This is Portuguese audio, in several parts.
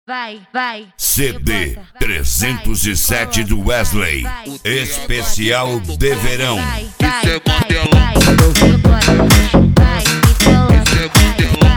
vai. CD 307 do Wesley, especial de verão. Isso é modelão. Isso é modelão.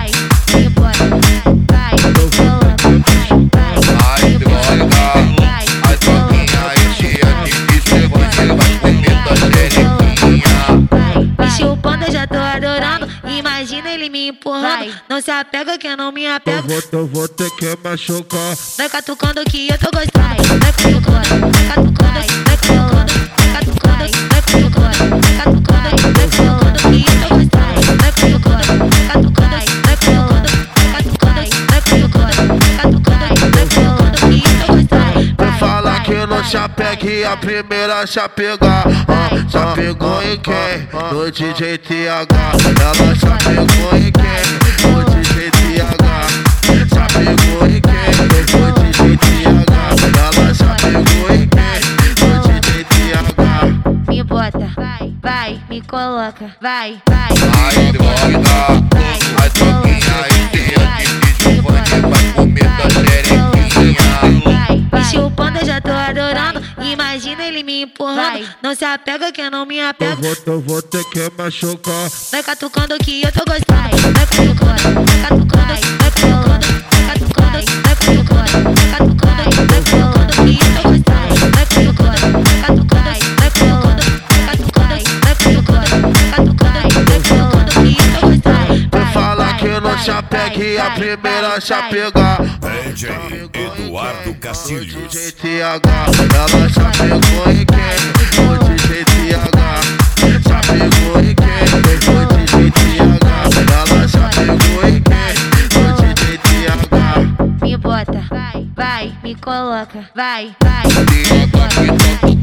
Ai, droga. Ai, toquinha enchia de bicho. Você vai comer tua xerequinha. Me chupando, eu já tô adorando. Imagina ele me empurrando. Não se apega que eu não me apego. Eu vou ter que machucar. Vai catucando que eu tô gostando. Vai catucando, vai catucando, vai catucando, vai catucando, vai catucando, vai catucando, vai catucando que eu tô gostando. Vai catucando, vai catucando, vai catucando, vai catucando, vai catucando, vai catucando, vai catucando que eu tô gostando. Vai falar que não se apegue, a primeira se apegar. Já pegou em quem? No DJ TH. Ela já pegou em quem? No DJ TH. Já pegou em quem? No DJ TH. Ela já pegou em quem? No DJ TH. Me bota, vai, me coloca, vai. Ai, droga. Ai, toquinha enchia de bicho. Você vai comer tua xerequinha. Me chupando, eu já tô adorando. Imagina ele me empurrando. Não se apega que eu não me apego. Eu vou ter que machucar. Vai catucando que eu tô gostando. Vai catucando, vai catucando, vai catucando, vai catucando, vai catucando, vai catucando, vai catucando que eu tô gostando. Vai catucando, vai catucando, vai catucando, vai catucando, vai catucando, vai catucando, vai catucando que eu tô gostando. Vai falar que não se apegue, a primeira se apegar. DJ Eduardo No Castilhos. DJ TH. Ela já pegou em quem? No DJ TH. Já pegou em quem? No DJ TH. Ela já pegou em quem? No DJ TH. Me bota, vai, me coloca, vai. Toque, toque,